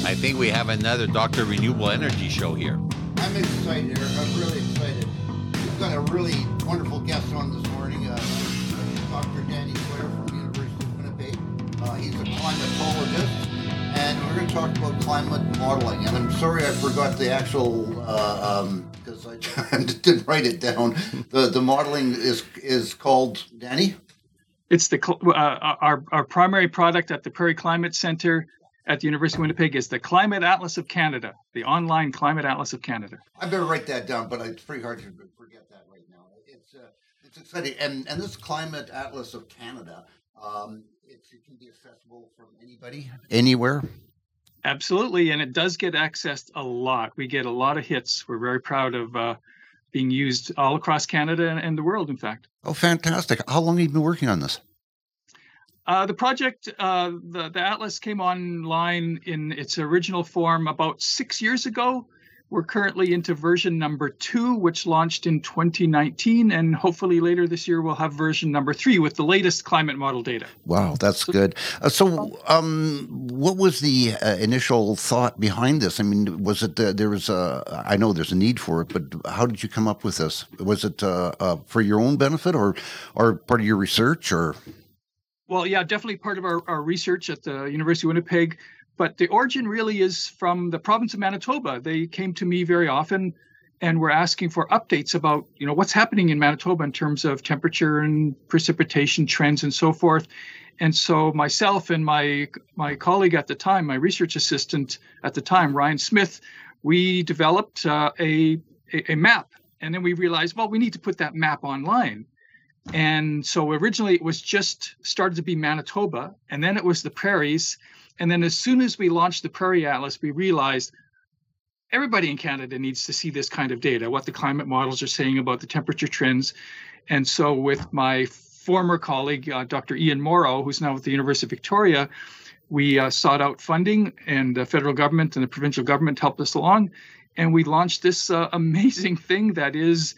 I think we have another Dr. Renewable Energy show here. I'm excited, Eric. I'm really excited. We've got a really wonderful guest on this morning, Dr. Danny Sawyer from the University of Winnipeg. He's a climatologist, and we're going to talk about climate modeling. And I'm sorry I forgot the actual, because I didn't write it down. The modeling is called, Danny? It's our primary product at the Prairie Climate Center at the University of Winnipeg is the Climate Atlas of Canada, the online Climate Atlas of Canada. I better write that down, but it's pretty hard to forget that right now. It's exciting, and this Climate Atlas of Canada, it can be accessible from anybody, anywhere. Absolutely, and it does get accessed a lot. We get a lot of hits. We're very proud of being used all across Canada and the world, in fact. Oh, fantastic. How long have you been working on this? The project, the Atlas came online in its original form about 6 years ago. We're currently into version number 2, which launched in 2019, and hopefully later this year we'll have version number 3 with the latest climate model data. Wow, that's good. What was the initial thought behind this? I mean, was it I know there's a need for it, but how did you come up with this? Was it for your own benefit or part of your research, or? Well, yeah, definitely part of our research at the University of Winnipeg. But the origin really is from the province of Manitoba. They came to me very often and were asking for updates about, what's happening in Manitoba in terms of temperature and precipitation trends and so forth. And so myself and my colleague at the time, my research assistant at the time, Ryan Smith, we developed a map. And then we realized, well, we need to put that map online. And so originally it was just started to be Manitoba, and then it was the prairies. And then as soon as we launched the Prairie Atlas, we realized everybody in Canada needs to see this kind of data, what the climate models are saying about the temperature trends. And so with my former colleague, Dr. Ian Morrow, who's now with the University of Victoria, we sought out funding, and the federal government and the provincial government helped us along. And we launched this amazing thing that is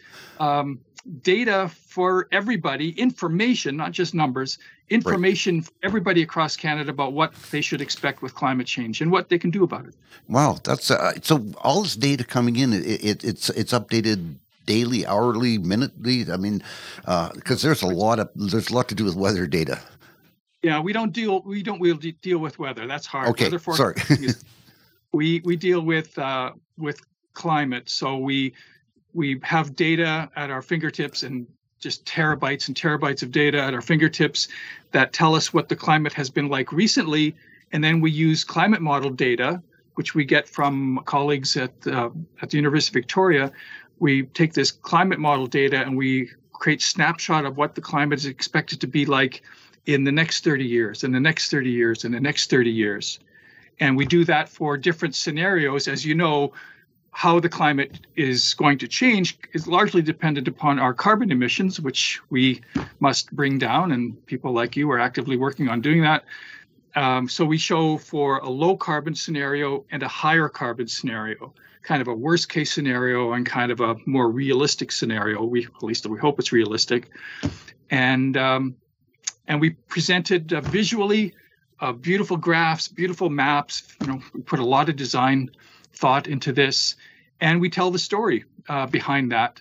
data for everybody, information, not just numbers, information for everybody across Canada about what they should expect with climate change and what they can do about it. Wow, that's so all this data coming in, it's updated daily, hourly, minutely. I mean, because there's a lot to do with weather data. Yeah, we don't deal with weather. That's hard. Okay, weather sorry. we deal with climate. So we have data at our fingertips, and just terabytes and terabytes of data at our fingertips that tell us what the climate has been like recently. And then we use climate model data, which we get from colleagues at the University of Victoria. We take this climate model data and we create snapshot of what the climate is expected to be like in the next 30 years, and the next 30 years, and the next 30 years. And we do that for different scenarios. As you know, how the climate is going to change is largely dependent upon our carbon emissions, which we must bring down, and people like you are actively working on doing that. So we show for a low carbon scenario and a higher carbon scenario, kind of a worst case scenario and kind of a more realistic scenario. At least we hope it's realistic. And we presented visually beautiful graphs, beautiful maps. We put a lot of design thought into this, and we tell the story behind that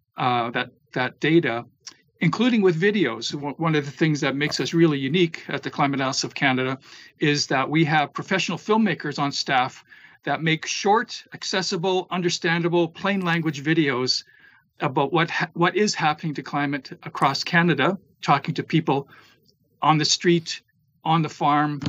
data, including with videos. One of the things that makes us really unique at the Climate Atlas of Canada is that we have professional filmmakers on staff that make short, accessible, understandable, plain language videos about what is happening to climate across Canada, talking to people on the street, on the farm,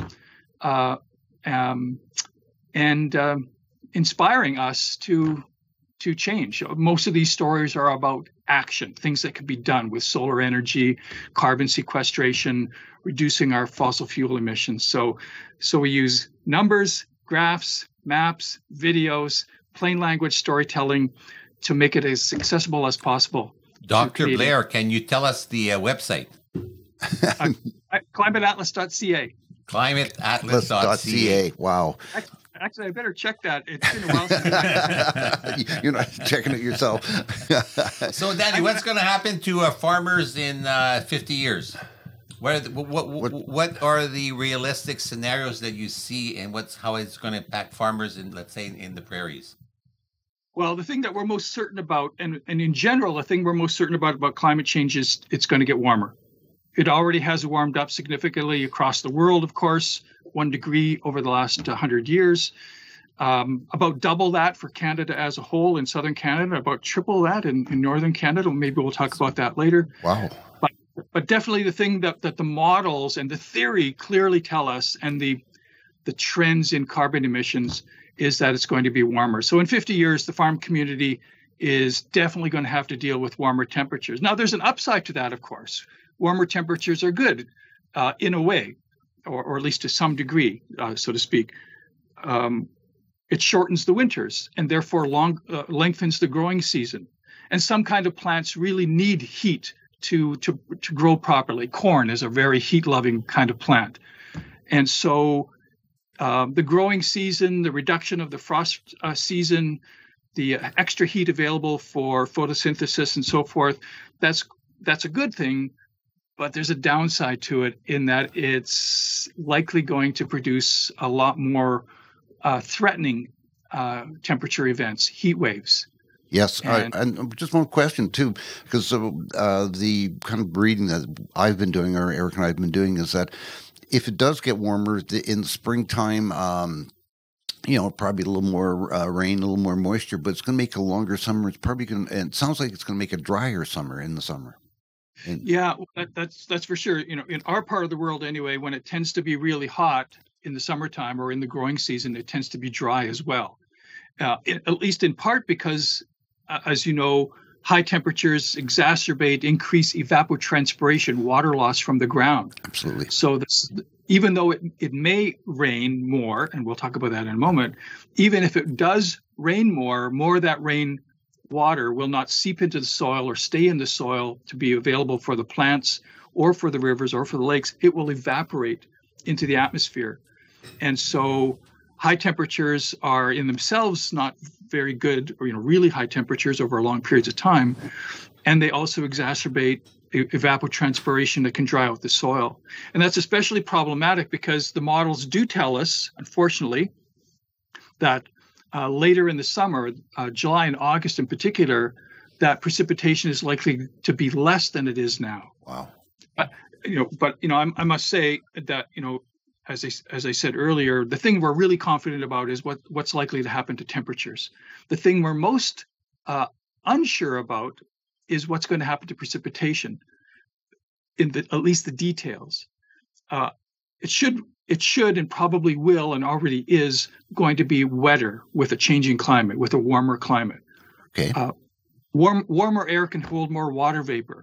and inspiring us to change. Most of these stories are about action, things that can be done with solar energy, carbon sequestration, reducing our fossil fuel emissions. So we use numbers, graphs, maps, videos, plain language storytelling to make it as accessible as possible. Dr. Blair, can you tell us the website? ClimateAtlas.ca. ClimateAtlas.ca. Wow. Actually, I better check that. It's been a while since You're not checking it yourself. So, Danny, what's going to happen to farmers in 50 years? What are the realistic scenarios that you see, and how it's going to impact farmers in, let's say, in the prairies? Well, the thing that we're most certain about, and in general, the thing we're most certain about climate change is it's going to get warmer. It already has warmed up significantly across the world, of course, 1 degree over the last 100 years. About double that for Canada as a whole in southern Canada, about triple that in northern Canada. Maybe we'll talk about that later. Wow. But definitely the thing that the models and the theory clearly tell us, and the trends in carbon emissions, is that it's going to be warmer. So in 50 years, the farm community is definitely going to have to deal with warmer temperatures. Now, there's an upside to that, of course. Warmer temperatures are good in a way, or at least to some degree, so to speak. It shortens the winters and therefore lengthens the growing season. And some kind of plants really need heat to grow properly. Corn is a very heat-loving kind of plant. And so the growing season, the reduction of the frost season, the extra heat available for photosynthesis and so forth, that's a good thing. But there's a downside to it in that it's likely going to produce a lot more threatening temperature events, heat waves. Yes, and just one question too, because the kind of breeding that I've been doing, or Eric and I have been doing, is that if it does get warmer in the springtime, probably a little more rain, a little more moisture, but it's going to make a longer summer. It's probably going to, and it sounds like it's going to make a drier summer in the summer. Yeah, that's for sure. In our part of the world anyway, when it tends to be really hot in the summertime or in the growing season, it tends to be dry as well. At least in part because, as you know, high temperatures increase evapotranspiration, water loss from the ground. Absolutely. So even though it may rain more, and we'll talk about that in a moment, even if it does rain more of that rain water will not seep into the soil or stay in the soil to be available for the plants or for the rivers or for the lakes. It will evaporate into the atmosphere. And so high temperatures are in themselves not very good, or really high temperatures over long periods of time. And they also exacerbate evapotranspiration that can dry out the soil. And that's especially problematic because the models do tell us, unfortunately, that later in the summer, July and August in particular, that precipitation is likely to be less than it is now. Wow. I must say that, as I said earlier, the thing we're really confident about is what's likely to happen to temperatures. The thing we're most unsure about is what's going to happen to precipitation, at least the details. It should and probably will and already is going to be wetter with a changing climate, with a warmer climate. Okay. Warmer air can hold more water vapor.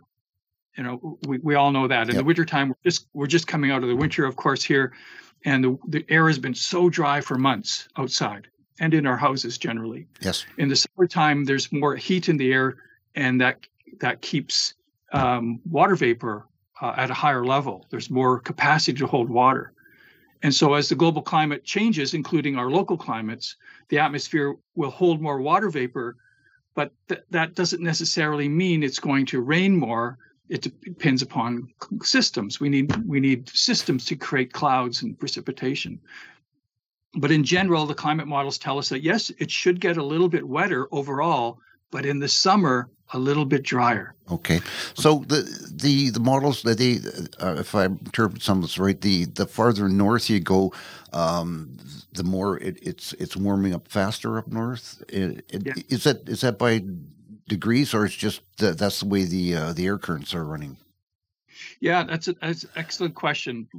We all know that. In the wintertime, we're just coming out of the winter, of course, here, and the air has been so dry for months outside and in our houses generally. Yes. In the summertime, there's more heat in the air, and that keeps water vapor at a higher level. There's more capacity to hold water. And so as the global climate changes, including our local climates, the atmosphere will hold more water vapor, but that doesn't necessarily mean it's going to rain more. It depends upon systems. We need systems to create clouds and precipitation. But in general, the climate models tell us that, yes, it should get a little bit wetter overall, but in the summer, a little bit drier. Okay. So the models, if I interpret some of this right, the farther north you go, the more it's warming up faster up north. Is that by degrees, or it's just that's the way the air currents are running? Yeah, that's an excellent question.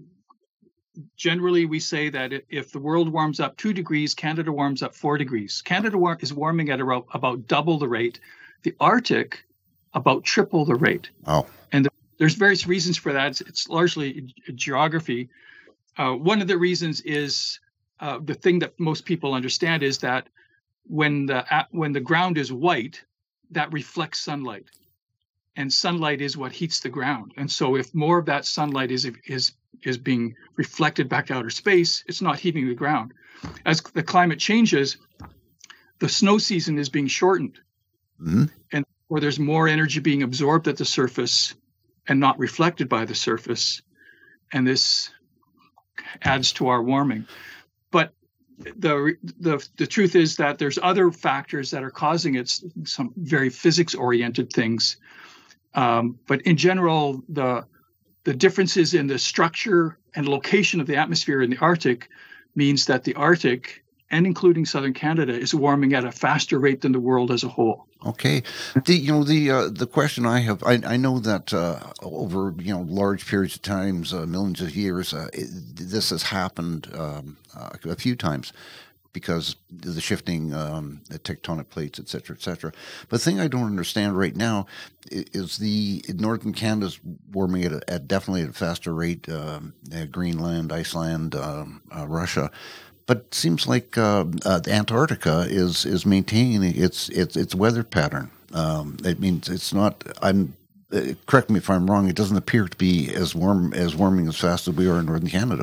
Generally we say that if the world warms up 2 degrees, Canada warms up 4 degrees. Canada is warming at about double the rate. The Arctic about triple the rate. Oh. And there's various reasons for that. It's largely geography. One of the reasons is the thing that most people understand is that when the ground is white, that reflects sunlight, and sunlight is what heats the ground. And so if more of that sunlight is being reflected back to outer space, it's not heating the ground. As the climate changes, the snow season is being shortened. Mm-hmm. And where there's more energy being absorbed at the surface, and not reflected by the surface. And this adds to our warming. But the truth is that there's other factors that are causing it, some very physics-oriented things. But in general, the differences in the structure and location of the atmosphere in the Arctic means that the Arctic, and including southern Canada, is warming at a faster rate than the world as a whole. Okay, the question I have, I know that over large periods of times, millions of years, this has happened a few times because of the shifting the tectonic plates, et cetera, et cetera. But the thing I don't understand right now is the northern Canada's warming at definitely at a faster rate. Greenland, Iceland, Russia. But it seems like Antarctica is maintaining its weather pattern. It means it's not. Correct me if I'm wrong. It doesn't appear to be as warming as fast as we are in northern Canada.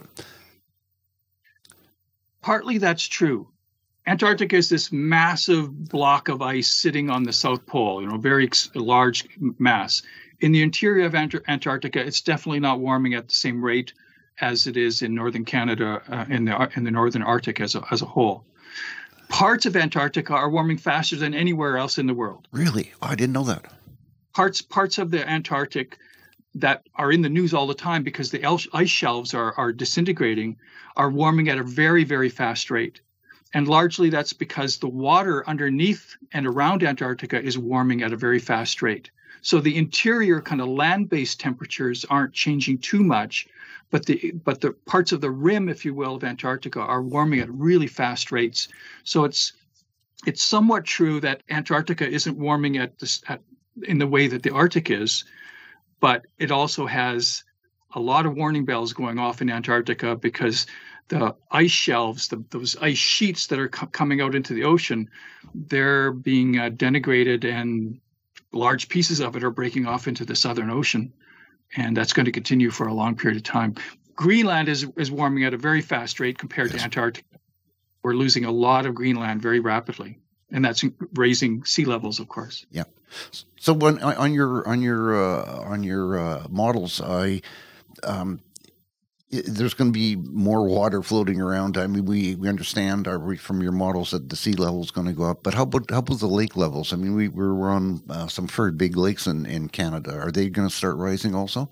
Partly that's true. Antarctica is this massive block of ice sitting on the South Pole. Very large mass. In the interior of Antarctica, it's definitely not warming at the same rate as it is in northern Canada, in the northern Arctic as a whole. Parts of Antarctica are warming faster than anywhere else in the world. Really? Oh, I didn't know that. Parts of the Antarctic that are in the news all the time because the ice shelves are disintegrating are warming at a very, very fast rate. And largely that's because the water underneath and around Antarctica is warming at a very fast rate. So the interior kind of land-based temperatures aren't changing too much, but the parts of the rim, if you will, of Antarctica are warming at really fast rates. So it's somewhat true that Antarctica isn't warming in the way that the Arctic is, but it also has a lot of warning bells going off in Antarctica because the ice shelves, those ice sheets that are coming out into the ocean, they're being denigrated, and large pieces of it are breaking off into the Southern Ocean. And that's going to continue for a long period of time. Greenland is warming at a very fast rate compared to Antarctica. We're losing a lot of Greenland very rapidly, and that's raising sea levels, of course. Yeah. So when on your models, there's going to be more water floating around. I mean, we understand from your models that the sea level is going to go up. But how about the lake levels? I mean, we're on some very big lakes in Canada. Are they going to start rising also?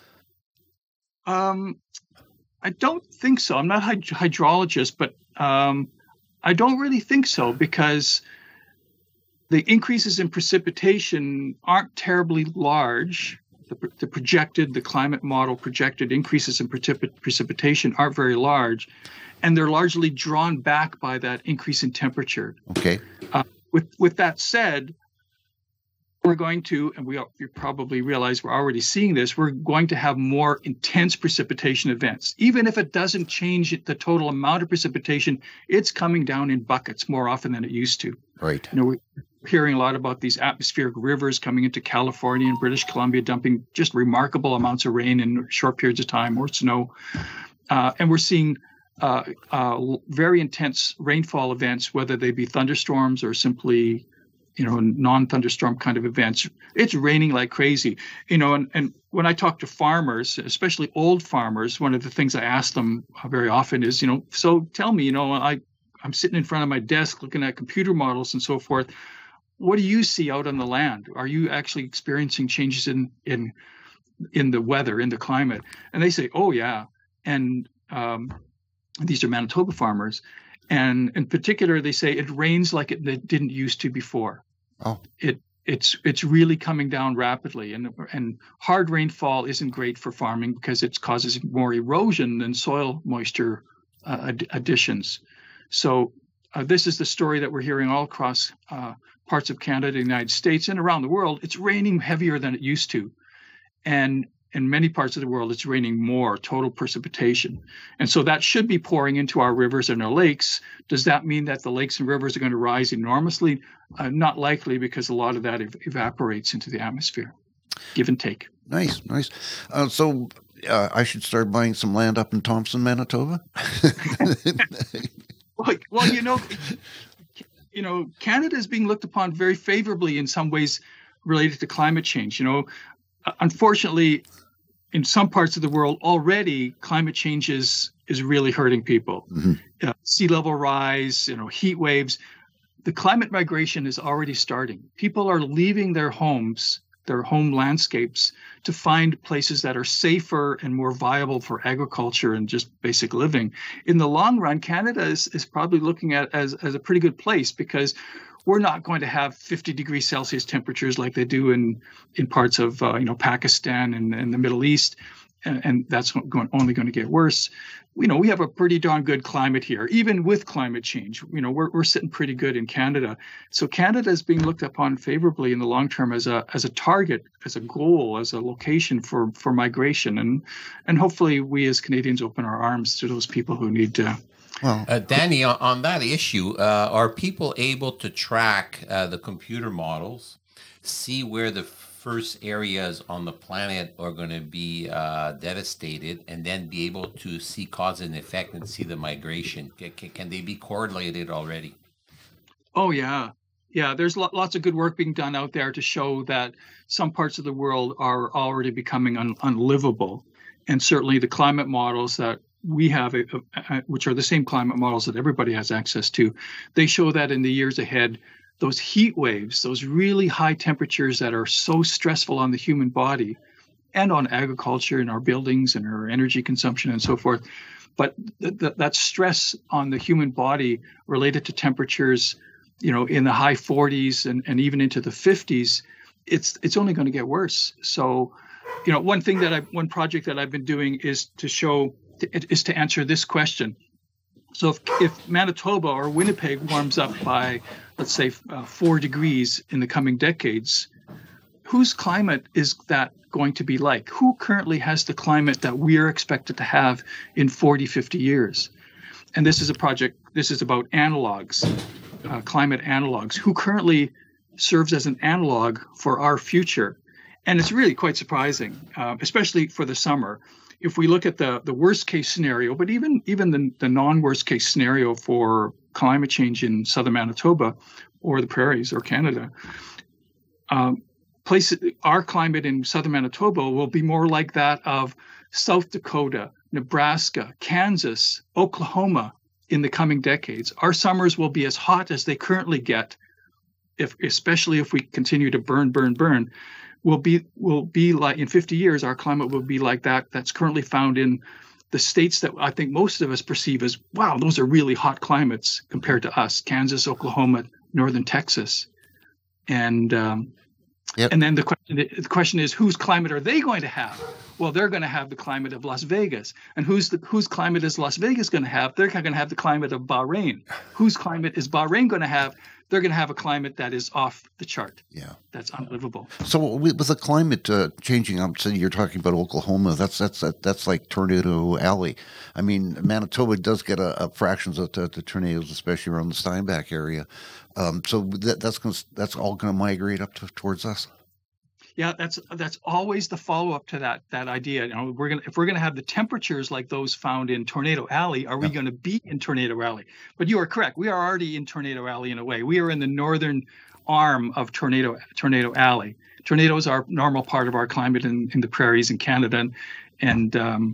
I don't think so. I'm not a hydrologist, but I don't really think so because the increases in precipitation aren't terribly large. The climate model projected increases in precipitation aren't very large, and they're largely drawn back by that increase in temperature. Okay. With that said, we're going to, and you probably realize we're already seeing this, we're going to have more intense precipitation events. Even if it doesn't change the total amount of precipitation, it's coming down in buckets more often than it used to. Right. We're hearing a lot about these atmospheric rivers coming into California and British Columbia, dumping just remarkable amounts of rain in short periods of time, or snow. And we're seeing very intense rainfall events, whether they be thunderstorms or simply non-thunderstorm kind of events. It's raining like crazy, and when I talk to farmers, especially old farmers, one of the things I ask them very often is, so tell me, I'm sitting in front of my desk looking at computer models and so forth. What do you see out on the land? Are you actually experiencing changes in the weather, in the climate? And they say, oh yeah. And these are Manitoba farmers. And in particular, they say it rains like it didn't used to before. Oh, it's really coming down rapidly, and hard rainfall isn't great for farming because it causes more erosion than soil moisture additions. So this is the story that we're hearing all across parts of Canada, the United States, and around the world. It's raining heavier than it used to, and in many parts of the world, it's raining more total precipitation. And so that should be pouring into our rivers and our lakes. Does that mean that the lakes and rivers are going to rise enormously? Not likely, because a lot of that evaporates into the atmosphere. Give and take. Nice. So I should start buying some land up in Thompson, Manitoba? Well, Canada is being looked upon very favorably in some ways related to climate change. unfortunately, in some parts of the world already, climate change is really hurting people. Sea level rise, heat waves. The climate migration is already starting. People are leaving their homes, their home landscapes, to find places that are safer and more viable for agriculture and just basic living. In the long run, Canada is probably looking at as a pretty good place, because we're not going to have 50 degrees Celsius temperatures like they do in parts of Pakistan and the Middle East, and that's only going to get worse. We have a pretty darn good climate here, even with climate change. We're sitting pretty good in Canada. So Canada is being looked upon favorably in the long term as a target, as a goal, as a location for migration, and hopefully we as Canadians open our arms to those people who need to. Well, Danny, on that issue, are people able to track the computer models, see where the first areas on the planet are going to be devastated, and then be able to see cause and effect and see the migration? Can they be correlated already? Oh, yeah. Yeah, there's lots of good work being done out there to show that some parts of the world are already becoming unlivable. And certainly the climate models that we have, which are the same climate models that everybody has access to, they show that in the years ahead, those heat waves, those really high temperatures that are so stressful on the human body and on agriculture and our buildings and our energy consumption and so forth. But that stress on the human body related to temperatures, in the high 40s and even into the 50s, it's only going to get worse. So, one project that I've been doing is to answer this question. So if Manitoba or Winnipeg warms up by, let's say, 4 degrees in the coming decades, whose climate is that going to be like? Who currently has the climate that we are expected to have in 40, 50 years? And this is about analogs, climate analogs, who currently serves as an analog for our future. And it's really quite surprising, especially for the summer. If we look at the worst case scenario, but even the non-worst case scenario for climate change in southern Manitoba or the prairies or Canada, our climate in southern Manitoba will be more like that of South Dakota, Nebraska, Kansas, Oklahoma in the coming decades. Our summers will be as hot as they currently get, especially if we continue to burn. Will be like in 50 years, our climate will be like that's currently found in the states that I think most of us perceive as, wow, those are really hot climates compared to us: Kansas, Oklahoma, northern Texas, and Yep. And then the question is, whose climate are they going to have? Well, they're going to have the climate of Las Vegas. And whose climate is Las Vegas going to have? They're going to have the climate of Bahrain. Whose climate is Bahrain going to have? They're going to have a climate that is off the chart. Yeah, that's unlivable. So with the climate changing, I'm saying you're talking about Oklahoma. That's like Tornado Alley. I mean, Manitoba does get a fractions of the tornadoes, especially around the Steinbach area. So that's all going to migrate up towards us. Yeah, that's always the follow-up to that idea. If we're gonna have the temperatures like those found in Tornado Alley, are we going to be in Tornado Alley? But you are correct. We are already in Tornado Alley in a way. We are in the northern arm of Tornado Alley. Tornadoes are a normal part of our climate in the prairies in Canada, and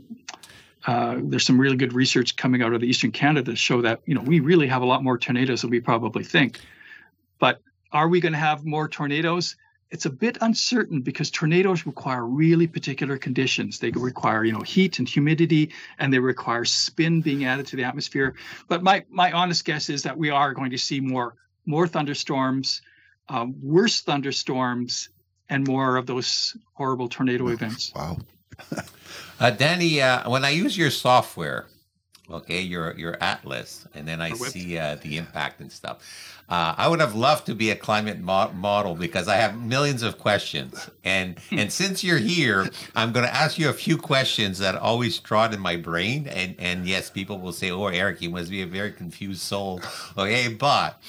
there's some really good research coming out of the Eastern Canada to show that we really have a lot more tornadoes than we probably think. But are we going to have more tornadoes? It's a bit uncertain because tornadoes require really particular conditions. They require, heat and humidity, and they require spin being added to the atmosphere. But my honest guess is that we are going to see more thunderstorms, worse thunderstorms, and more of those horrible tornado events. Wow. Danny, when I use your software, okay, your Atlas, and then I see the impact and stuff. I would have loved to be a climate model because I have millions of questions. And since you're here, I'm going to ask you a few questions that always trot in my brain. And yes, people will say, oh, Eric, you must be a very confused soul. Okay, but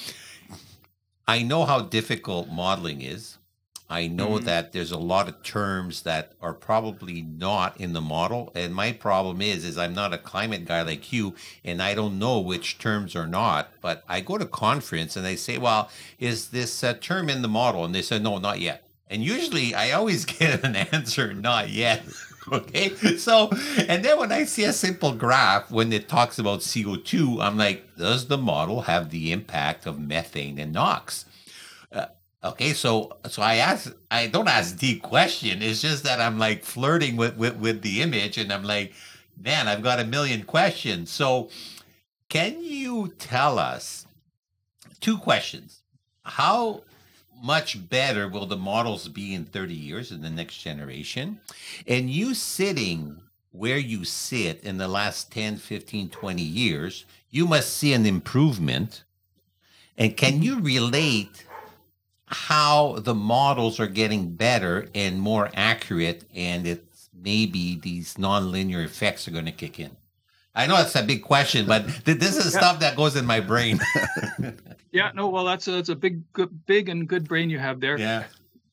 I know how difficult modeling is. I know that there's a lot of terms that are probably not in the model. And my problem is I'm not a climate guy like you, and I don't know which terms are not. But I go to conference and they say, well, is this term in the model? And they say, no, not yet. And usually I always get an answer, not yet. Okay. So, and then when I see a simple graph, when it talks about CO2, I'm like, does the model have the impact of methane and NOx? Okay. So I don't ask deep question. It's just that I'm like flirting with the image, and I'm like, man, I've got a million questions. So can you tell us two questions? How much better will the models be in 30 years in the next generation? And you sitting where you sit in the last 10, 15, 20 years, you must see an improvement. And can you relate how the models are getting better and more accurate, and it's maybe these nonlinear effects are going to kick in? I know it's a big question, but this is stuff that goes in my brain. Yeah, no, well, that's a big and good brain you have there. Yeah.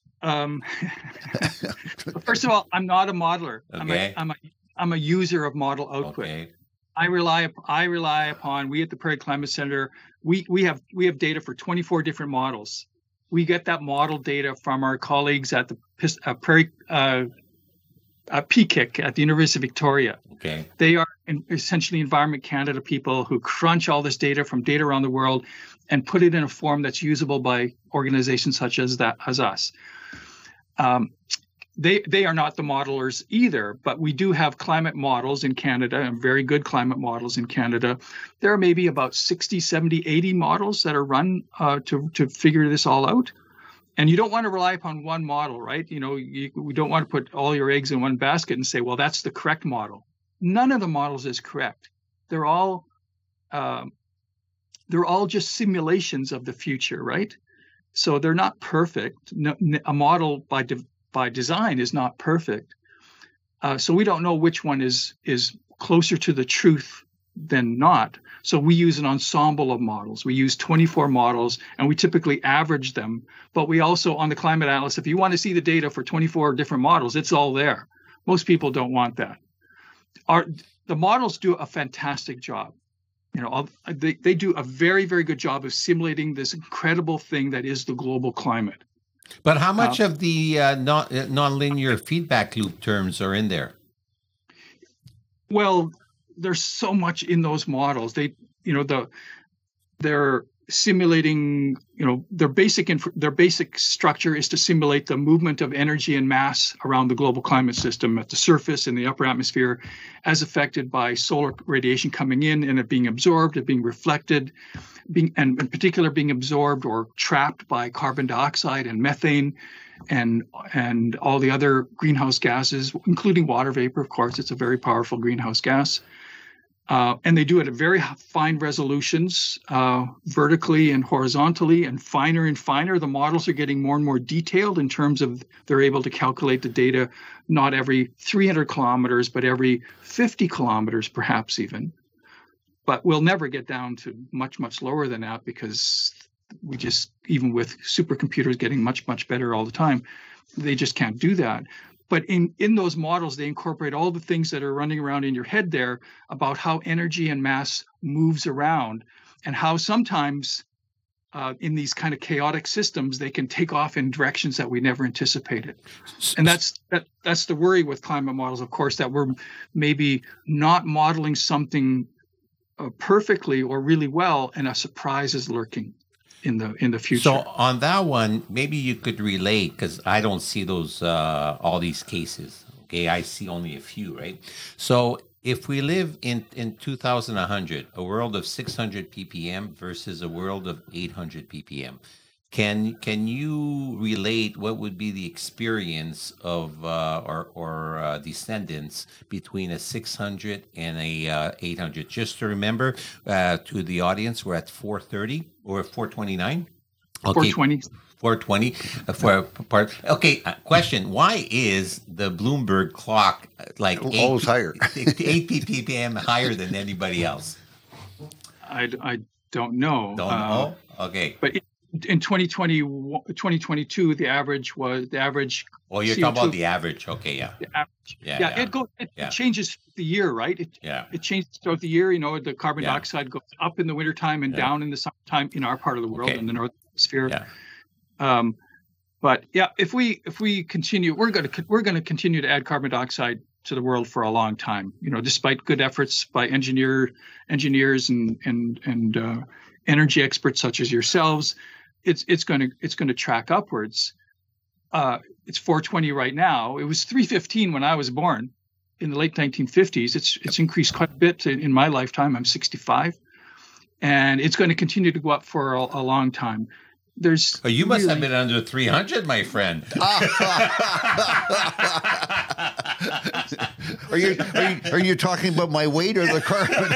First of all, I'm not a modeler. Okay. I'm a user of model output. Okay. I rely upon. We at the Prairie Climate Center, we have data for 24 different models. We get that model data from our colleagues at the Prairie PKIC at the University of Victoria. Okay. They are essentially Environment Canada people who crunch all this data from data around the world and put it in a form that's usable by organizations such as us. They are not the modelers either, but we do have climate models in Canada, and very good climate models in Canada. There are maybe about 60, 70, 80 models that are run to figure this all out. And you don't want to rely upon one model, right? We don't want to put all your eggs in one basket and say, well, that's the correct model. None of the models is correct. They're all just simulations of the future, right? So they're not perfect. No, a model by design is not perfect. So we don't know which one is closer to the truth than not. So we use an ensemble of models. We use 24 models, and we typically average them. But we also, on the Climate Atlas, if you want to see the data for 24 different models, it's all there. Most people don't want that. The models do a fantastic job. They do a very, very good job of simulating this incredible thing that is the global climate. But how much of the nonlinear feedback loop terms are in there? Well, there's so much in those models. They're simulating, their basic structure is to simulate the movement of energy and mass around the global climate system at the surface in the upper atmosphere, as affected by solar radiation coming in and it being absorbed, it being reflected, and in particular being absorbed or trapped by carbon dioxide and methane and all the other greenhouse gases, including water vapor. Of course, it's a very powerful greenhouse gas. And they do it at very fine resolutions, vertically and horizontally, and finer. The models are getting more and more detailed in terms of they're able to calculate the data not every 300 kilometers, but every 50 kilometers, perhaps even. But we'll never get down to much, much lower than that, because we just, even with supercomputers getting much, much better all the time, they just can't do that. But in those models, they incorporate all the things that are running around in your head there about how energy and mass moves around, and how sometimes in these kind of chaotic systems, they can take off in directions that we never anticipated. And that's the worry with climate models, of course, that we're maybe not modeling something perfectly or really well, and a surprise is lurking in the future. So on that one, maybe you could relate, because I don't see those all these cases. Okay, I see only a few, right? So if we live in 2100, a world of 600 ppm versus a world of 800 ppm, can you relate what would be the experience of our descendants between a 600 and a 800? Just to remember to the audience, we're at 430 or 429. Okay. 420 for part. Okay, question: why is the Bloomberg clock like always higher, 8 ppm higher than anybody else? I don't know. Don't know. Okay, but in 2022, the average. Oh, you're CO2, talking about the average. Okay, yeah. The average. It changes the year, right? It changes throughout the year. The carbon dioxide goes up in the wintertime and down in the summertime in our part of the world, in the northern hemisphere. But yeah, if we continue, we're going to continue to add carbon dioxide to the world for a long time. Despite good efforts by engineers and energy experts such as yourselves, it's going to track upwards. It's 420 right now. It was 315 when I was born in the late 1950s. It's increased quite a bit in my lifetime. I'm 65, and it's going to continue to go up for a long time. You must have been under 300, my friend. Are you talking about my weight or the carbon?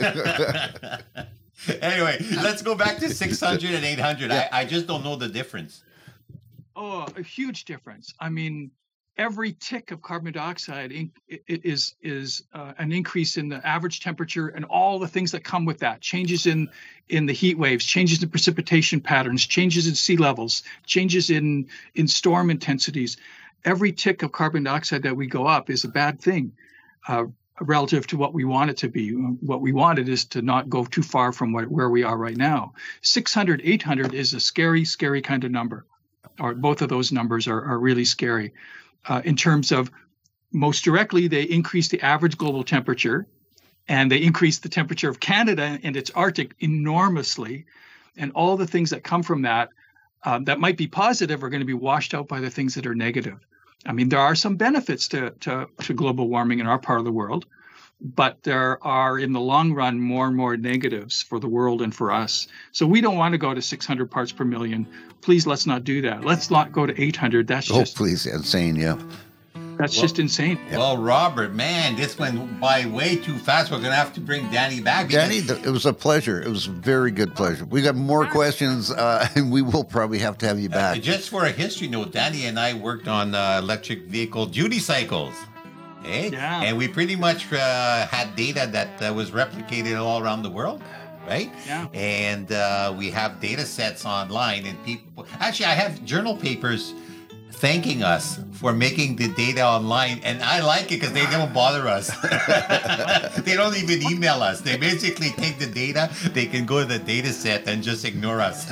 Anyway, let's go back to 600 and 800. Yeah. I just don't know the difference. Oh, a huge difference. I mean, every tick of carbon dioxide is an increase in the average temperature and all the things that come with that. Changes in the heat waves, changes in precipitation patterns, changes in sea levels, changes in storm intensities. Every tick of carbon dioxide that we go up is a bad thing relative to what we want it to be. What we wanted is to not go too far from where we are right now. 600, 800 is a scary, scary kind of number. Or both of those numbers are really scary. In terms of, most directly, they increase the average global temperature, and they increase the temperature of Canada and its Arctic enormously. And all the things that come from that that might be positive are going to be washed out by the things that are negative. I mean, there are some benefits to global warming in our part of the world, but there are, in the long run, more and more negatives for the world and for us. So we don't want to go to 600 parts per million. Please, let's not do that. Let's not go to 800. That's please, insane, yeah. That's just insane. Well, Robert, man, this went by way too fast. We're going to have to bring Danny back. Danny, it was a pleasure. It was a very good pleasure. We got more questions, and we will probably have to have you back. Just for a history note, Danny and I worked on electric vehicle duty cycles. Eh? Yeah. And we pretty much had data that was replicated all around the world, right? Yeah. And we have data sets online, and people... Actually, I have journal papers thanking us for making the data online, and I like it because they don't bother us. They don't even email us. They basically take the data, they can go to the data set and just ignore us.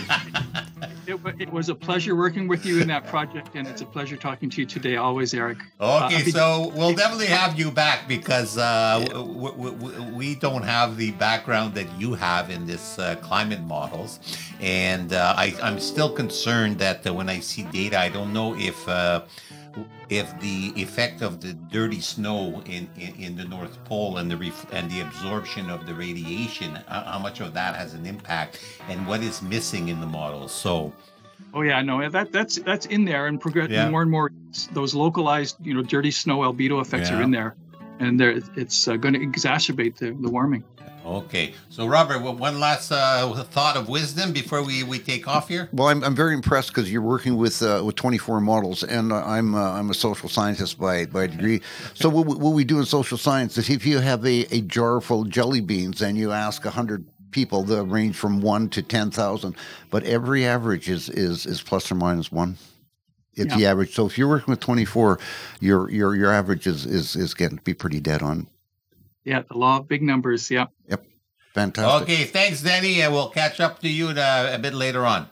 It was a pleasure working with you in that project, and it's a pleasure talking to you today, always, Eric. Okay, so we'll definitely have you back because we don't have the background that you have in this climate models. And I'm still concerned that when I see data, I don't know if the effect of the dirty snow in the North Pole and the absorption of the radiation, how much of that has an impact, and what is missing in the models. So, oh yeah, no, that's in there, and more and more those localized, dirty snow albedo effects are in there, and it's going to exacerbate the warming. Okay, so Robert, one last thought of wisdom before we take off here. Well, I'm very impressed because you're working with 24 models, and I'm a social scientist by degree. So what we do in social science is, if you have a jar full of jelly beans and you ask 100 people, they'll range from 1 to 10,000, but every average is plus or minus 1. It's the average. So if you're working with 24, your average is getting to be pretty dead on. Yeah, the law of big numbers. Yeah. Yep. Fantastic. Okay, thanks, Danny. We'll catch up to you a bit later on.